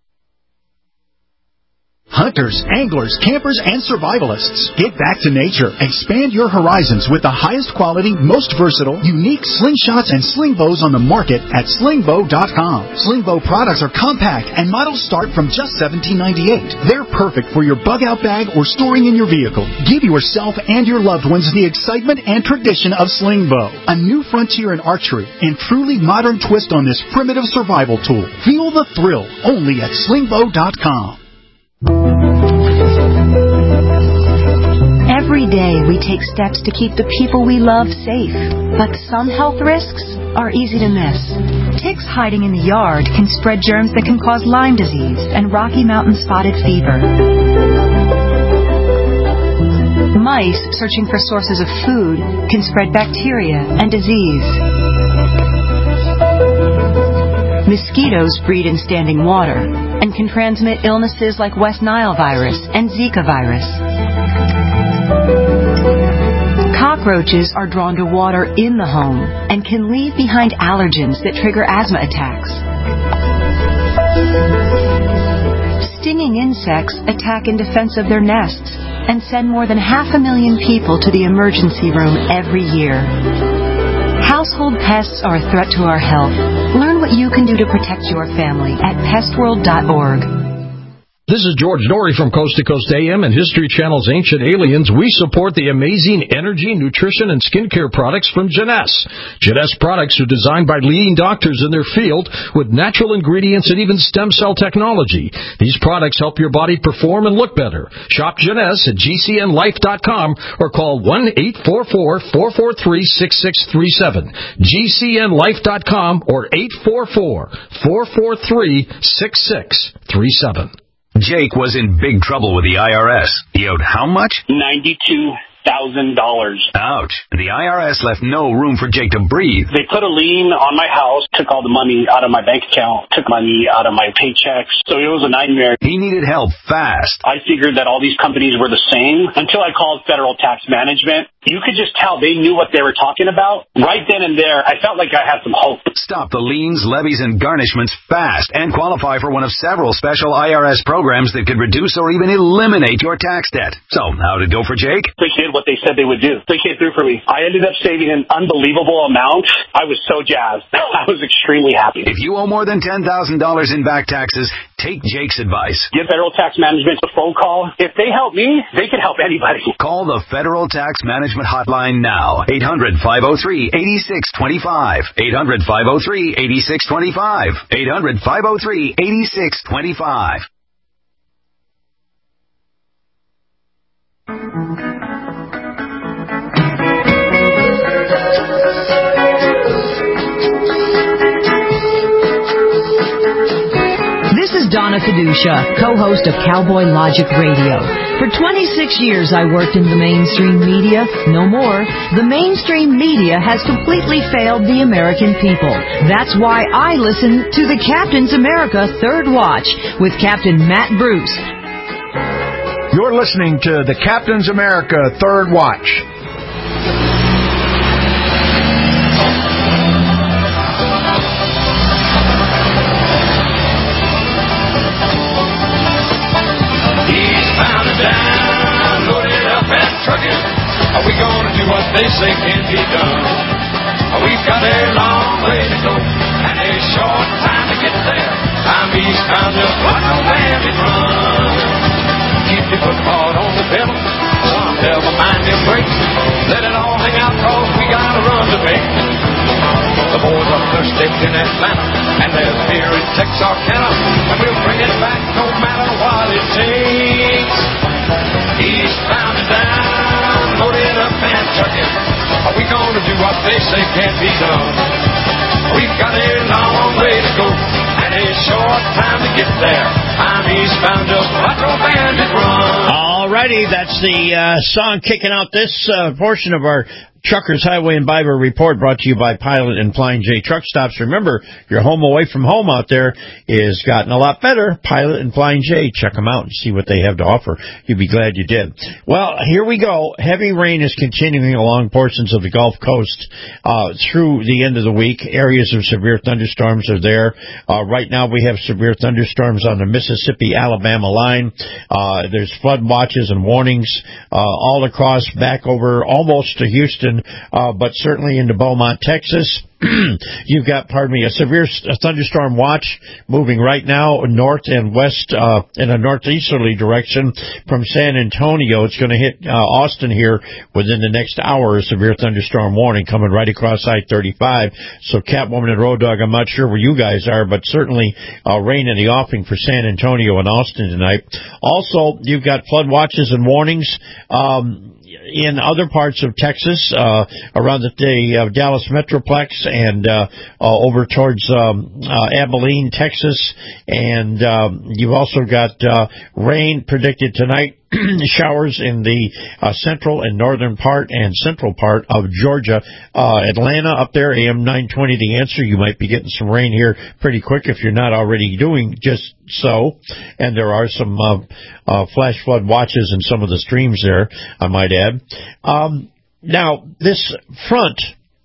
Hunters, anglers, campers, and survivalists. Get back to nature. Expand your horizons with the highest quality, most versatile, unique slingshots and sling bows on the market at sling bow dot com. Sling bow products are compact and models start from just seventeen ninety-eight. They're perfect for your bug-out bag or storing in your vehicle. Give yourself and your loved ones the excitement and tradition of sling bow. A new frontier in archery and truly modern twist on this primitive survival tool. Feel the thrill only at sling bow dot com. Every day we take steps to keep the people we love safe, but some health risks are easy to miss. Ticks hiding in the yard can spread germs that can cause Lyme disease and Rocky Mountain spotted fever. Mice searching for sources of food can spread bacteria and disease. Mosquitoes breed in standing water and can transmit illnesses like West Nile virus and Zika virus. Cockroaches are drawn to water in the home and can leave behind allergens that trigger asthma attacks. Stinging insects attack in defense of their nests and send more than half a million people to the emergency room every year. Household pests are a threat to our health. Learn what you can do to protect your family at pest world dot org. This is George Norrie from Coast to Coast A M and History Channel's Ancient Aliens. We support the amazing energy, nutrition, and skincare products from Jeunesse. Jeunesse products are designed by leading doctors in their field with natural ingredients and even stem cell technology. These products help your body perform and look better. Shop Jeunesse at g c n life dot com or call one eight four four, four four three, six six three seven. g c n life dot com or eight four four, four four three, six six three seven. Jake was in big trouble with the I R S. He owed how much? ninety-two thousand dollars. Ouch. The I R S left no room for Jake to breathe. They put a lien on my house, took all the money out of my bank account, took money out of my paychecks. So it was a nightmare. He needed help fast. I figured that all these companies were the same until I called Federal Tax Management. You could just tell they knew what they were talking about. Right then and there, I felt like I had some hope. Stop the liens, levies, and garnishments fast and qualify for one of several special I R S programs that could reduce or even eliminate your tax debt. So, how did it go for Jake? They did what they said they would do. They came through for me. I ended up saving an unbelievable amount. I was so jazzed. I was extremely happy. If you owe more than ten thousand dollars in back taxes, take Jake's advice. Give Federal Tax Management a phone call. If they help me, they can help anybody. Call the Federal Tax Management Hotline now. eight hundred, five oh three, eight six two five. eight hundred, five oh three, eight six two five. eight hundred, five oh three, eight six two five. This is Donna Fiducia, co-host of Cowboy Logic Radio. For twenty-six years I worked in the mainstream media. No more. The mainstream media has completely failed the American people. That's why I listen to the Captain's America Third Watch with Captain Matt Bruce. You're listening to the Captain's America Third Watch. Are we gonna do what they say can be done? We've got a long way to go and a short time to get there. Time is time to put no man in run. Keep your foot hard on the pedal. Some never mind your brakes. Let it all hang out, cause we got a run to make. The boys are thirsty in Atlanta, and they're here in Texarkana, and we'll bring it back no matter what it takes. Eastbound and down, loaded up and trucking. Are we gonna do what they say can't be done? We've got a long way to go and a short time to get there. I'm eastbound, just like a bandit run. All righty, that's the uh, song kicking out this uh, portion of our Truckers Highway and Byway Report, brought to you by Pilot and Flying J Truck Stops. Remember, your home away from home out there is gotten a lot better. Pilot and Flying J, check them out and see what they have to offer. You'd be glad you did. Well, here we go. Heavy rain is continuing along portions of the Gulf Coast uh, through the end of the week. Areas of severe thunderstorms are there. Uh, right now we have severe thunderstorms on the Mississippi-Alabama line. Uh, there's flood watches and warnings uh, all across, back over almost to Houston, Uh, but certainly into Beaumont, Texas. You've got, pardon me, a severe a thunderstorm watch moving right now north and west uh, in a northeasterly direction from San Antonio. It's going to hit uh, Austin here within the next hour. A severe thunderstorm warning coming right across I thirty-five. So, Catwoman and Road Dogg, I'm not sure where you guys are, but certainly uh, rain in the offing for San Antonio and Austin tonight. Also, you've got flood watches and warnings Um, in other parts of Texas, uh, around the, the uh, Dallas Metroplex and uh, uh, over towards um, uh, Abilene, Texas. And um, you've also got uh, rain predicted tonight. Showers in the uh, central and northern part and central part of Georgia. Uh, Atlanta up there, A M nine twenty, the answer. You might be getting some rain here pretty quick if you're not already doing just so. And there are some uh, uh, flash flood watches in some of the streams there, I might add. Um, now, this front,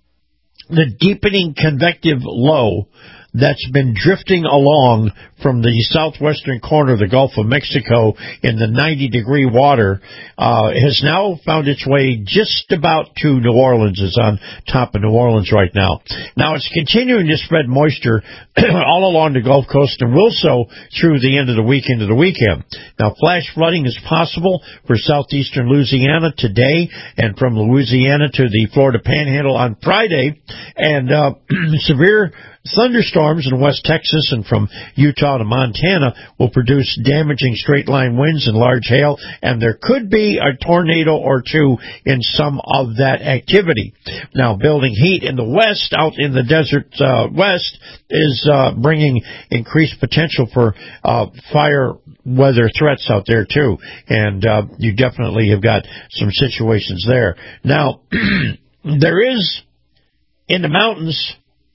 the deepening convective low that's been drifting along from the southwestern corner of the Gulf of Mexico in the ninety-degree water, uh, has now found its way just about to New Orleans. It's on top of New Orleans right now. Now, it's continuing to spread moisture all along the Gulf Coast and will so through the end of the week into the weekend. Now, flash flooding is possible for southeastern Louisiana today and from Louisiana to the Florida Panhandle on Friday, and uh, severe thunderstorms in West Texas and from Utah to Montana will produce damaging straight-line winds and large hail, and there could be a tornado or two in some of that activity. Now, building heat in the west, out in the desert uh, west, is uh, bringing increased potential for uh, fire weather threats out there, too, and uh, you definitely have got some situations there. Now, there is, in the mountains,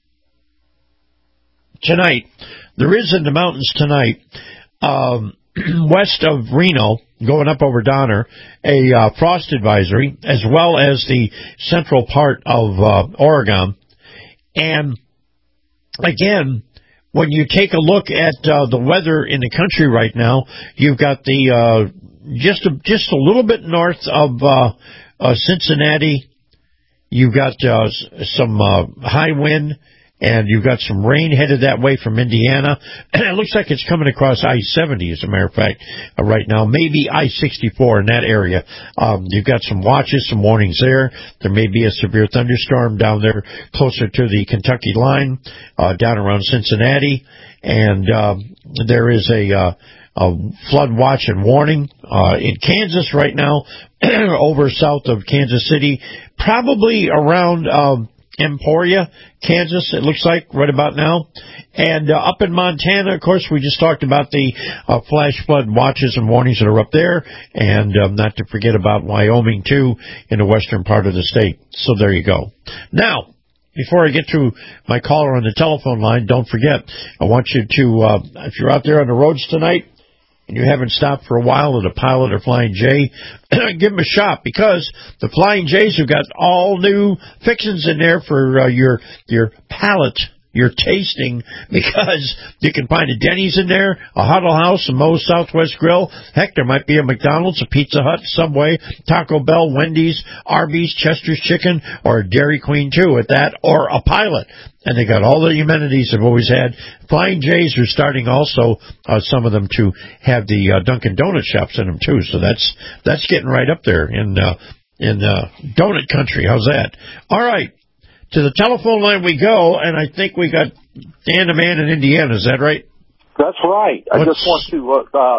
tonight, there is in the mountains tonight, um, west of Reno, going up over Donner, a uh, frost advisory, as well as the central part of uh, Oregon. And again, when you take a look at uh, the weather in the country right now, you've got the uh, just a, just a little bit north of uh, uh, Cincinnati. You've got uh, some uh, high wind. And you've got some rain headed that way from Indiana. And it looks like it's coming across I seventy, as a matter of fact, uh, right now. Maybe I sixty-four in that area. Um, you've got some watches, some warnings there. There may be a severe thunderstorm down there closer to the Kentucky line, uh, down around Cincinnati. And uh, there is a, uh, a flood watch and warning uh, in Kansas right now, over south of Kansas City, probably around Um, Emporia, Kansas, it looks like, right about now. And uh, up in Montana, of course, we just talked about the uh, flash flood watches and warnings that are up there. And um, not to forget about Wyoming, too, in the western part of the state. So there you go. Now, before I get to my caller on the telephone line, don't forget, I want you to, uh, if you're out there on the roads tonight, and you haven't stopped for a while at a Pilot or Flying J, give them a shot, because the Flying J's have got all new fixings in there for uh, your your palate, your tasting, because you can find a Denny's in there, a Huddle House, a Moe's Southwest Grill. Heck, there might be a McDonald's, a Pizza Hut, Subway, Taco Bell, Wendy's, Arby's, Chester's Chicken, or a Dairy Queen, too, at that, or a Pilot. And they got all the amenities they've always had. Flying J's are starting also, uh, some of them, to have the uh, Dunkin' Donut shops in them, too. So that's that's getting right up there in, uh, in uh, donut country. How's that? All right. To the telephone line we go, and I think we got Dan the Man in Indiana. Is that right? That's right. I What's... just want to, uh, uh,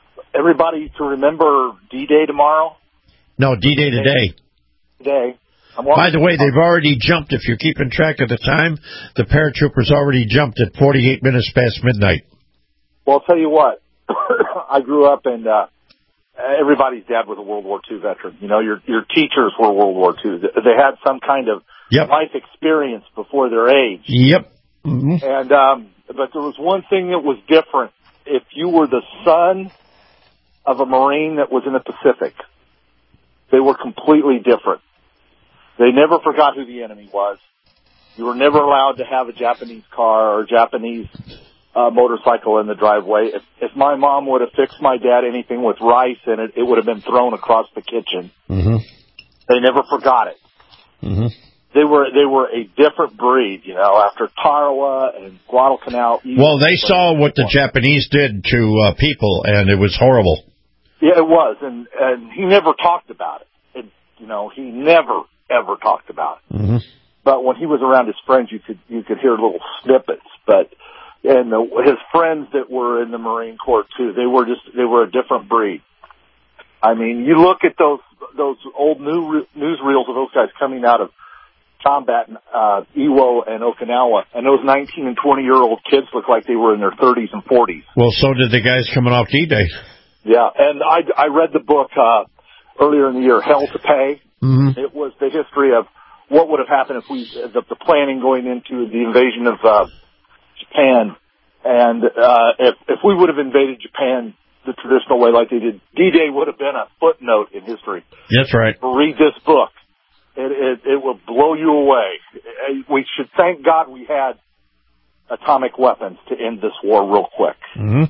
everybody to remember D-Day tomorrow. No, D-Day today. Today. By the way, they've already jumped. If you're keeping track of the time, the paratroopers already jumped at forty-eight minutes past midnight. Well, I'll tell you what. I grew up and uh, everybody's dad was a World War Two veteran. You know, your your teachers were World War Two. They had some kind of yep. life experience before their age. Yep. Mm-hmm. And um, but there was one thing that was different. If you were the son of a Marine that was in the Pacific, they were completely different. They never forgot who the enemy was. You were never allowed to have a Japanese car or Japanese uh, motorcycle in the driveway. If, if my mom would have fixed my dad anything with rice in it, it would have been thrown across the kitchen. Mm-hmm. They never forgot it. Mm-hmm. They were they were a different breed, you know. After Tarawa and Guadalcanal. Well, they saw what the Japanese did to uh, people, and it was horrible. Yeah, it was, and and he never talked about it. it you know, he never ever talked about it. Mm-hmm. But when he was around his friends, you could you could hear little snippets. But and the, his friends that were in the Marine Corps too, they were just they were a different breed. I mean, you look at those those old new newsreels of those guys coming out of combat in uh, Iwo and Okinawa, and those nineteen and twenty year old kids look like they were in their thirties and forties. Well, so did the guys coming off D-Day. Yeah, and I, I read the book uh, earlier in the year, Hell to Pay. Mm-hmm. It was the history of what would have happened if we, the, the planning going into the invasion of uh, Japan, and uh, if if we would have invaded Japan the traditional way like they did, D-Day would have been a footnote in history. That's right. Read this book. It, it, it will blow you away. We should thank God we had atomic weapons to end this war real quick. Mm-hmm.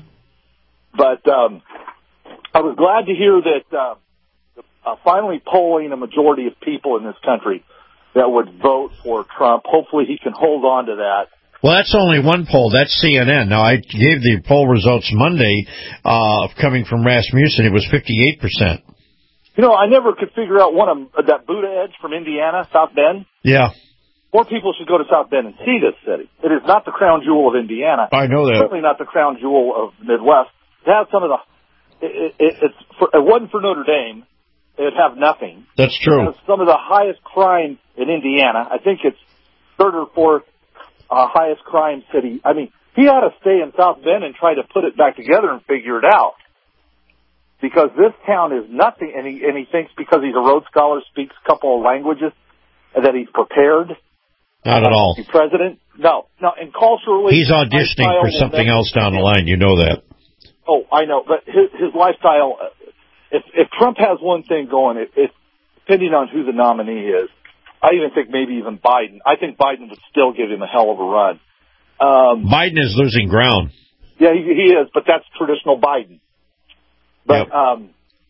But um, I was glad to hear that uh, uh, finally polling a majority of people in this country that would vote for Trump. Hopefully he can hold on to that. Well, that's only one poll. That's C N N. Now, I gave the poll results Monday uh, coming from Rasmussen. It was fifty-eight percent. You know, I never could figure out one of uh, that Buddha Edge from Indiana, South Bend. Yeah. More people should go to South Bend and see this city. It is not the crown jewel of Indiana. I know that. Certainly not the crown jewel of the Midwest. It has some of the. It, it, it's for, it wasn't for Notre Dame, it'd have nothing. That's true. It has some of the highest crime in Indiana. I think it's third or fourth uh, highest crime city. I mean, he ought to stay in South Bend and try to put it back together and figure it out. Because this town is nothing, and he and he thinks because he's a Rhodes Scholar, speaks a couple of languages, and that he's prepared. Not at all. To be president? No, no. And culturally, he's auditioning for something else down the line. You know that. Oh, I know, but his his lifestyle. If if Trump has one thing going, it, it depending on who the nominee is, I even think maybe even Biden. I think Biden would still give him a hell of a run. Um, Biden is losing ground. Yeah, he, he is, but that's traditional Biden. But, yep. um,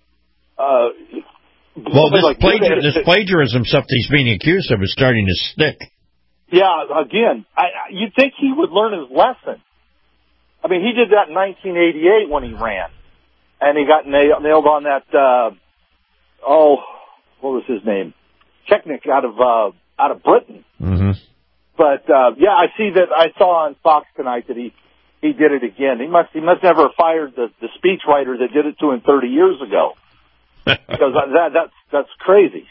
uh, well, this, like plagiar- this plagiarism stuff that he's being accused of is starting to stick. Yeah, again, I, you'd think he would learn his lesson. I mean, he did that in nineteen eighty-eight when he ran, and he got nailed, nailed on that, uh, oh, what was his name? Technic out of, uh, out of Britain. Mm-hmm. But, uh, yeah, I see that, I saw on Fox tonight that he, He did it again. He must. He must never have fired the, the speechwriter that did it to him thirty years ago. Because that that's that's crazy.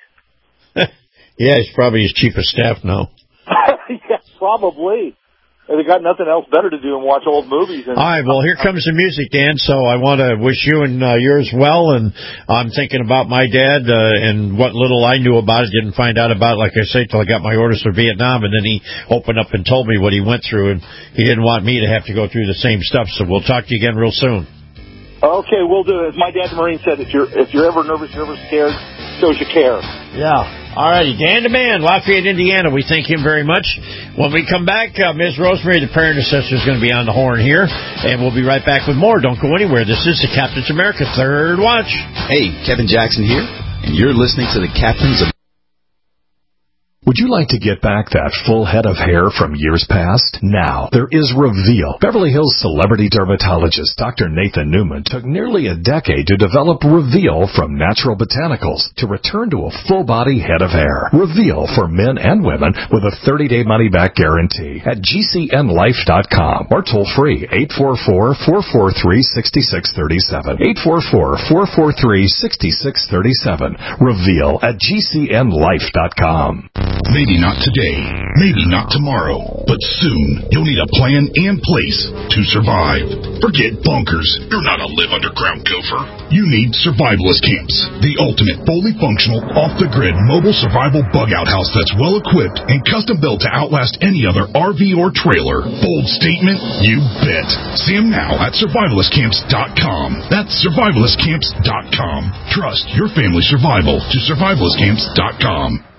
Yeah, he's probably his chief of staff now. Yeah, probably. They got nothing else better to do than watch old movies. And, all right, well, here comes the music, Dan. So I want to wish you and uh, yours well. And I'm thinking about my dad uh, and what little I knew about it. Didn't find out about it, like I say, till I got my orders for Vietnam. And then he opened up and told me what he went through. And he didn't want me to have to go through the same stuff. So we'll talk to you again real soon. Okay, we'll do it. As my dad, the Marine, said, if you're if you're ever nervous, you're ever scared, shows you care. Yeah. All righty, Dan the Man, Lafayette, Indiana. We thank him very much. When we come back, uh, Miz Rosemary, the parent assessor, is going to be on the horn here, and we'll be right back with more. Don't go anywhere. This is the Captain's America Third Watch. Hey, Kevin Jackson here, and you're listening to the Captain's America. Would you like to get back that full head of hair from years past? Now, there is Reveal. Beverly Hills celebrity dermatologist Doctor Nathan Newman took nearly a decade to develop Reveal from natural botanicals to return to a full-body head of hair. Reveal for men and women with a thirty-day money-back guarantee at G C N life dot com or toll free eight four four, four four three, six six three seven. eight four four, four four three, six six three seven. Reveal at G C N life dot com. Maybe not today, maybe not tomorrow, but soon you'll need a plan and place to survive. Forget bunkers. You're not a live underground gopher. You need Survivalist Camps, the ultimate fully functional, off-the-grid mobile survival bug-out house that's well-equipped and custom-built to outlast any other R V or trailer. Bold statement? You bet. See them now at survivalist camps dot com. That's survivalist camps dot com. Trust your family's survival to survivalist camps dot com.